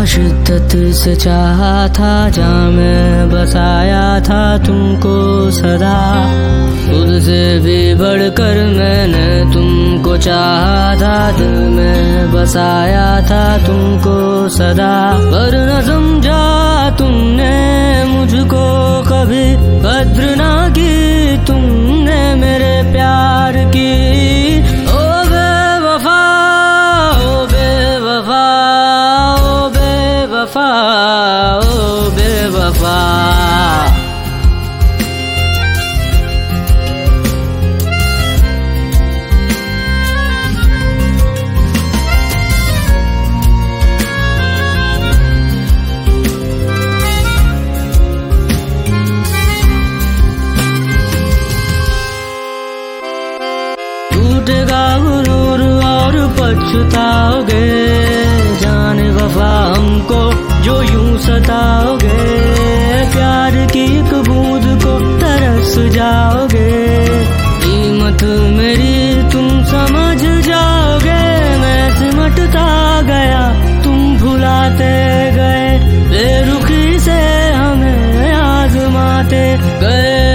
शिद्दत से चाहा था, जहाँ मैं बसाया था तुमको सदा। खुद से भी बढ़कर मैंने तुमको चाहा था, दिल में बसाया था तुमको सदा। पर न समझा तुमने मुझको कभी, कद्र ना की तुमने मेरे प्यार की। ओ बेवफा, ओ बेवफा, ओ बेवफा, ओ बेवफा। टूटेगा गुरूर और पछताओगे, जाने वफा हमको जो यूं सताओगे। प्यार की एक बूंद को तरस जाओगे, कीमत मेरी तुम समझ जाओगे। मैं सिमटता गया तुम भुलाते गए, बेरुखी से हमें आजमाते गए।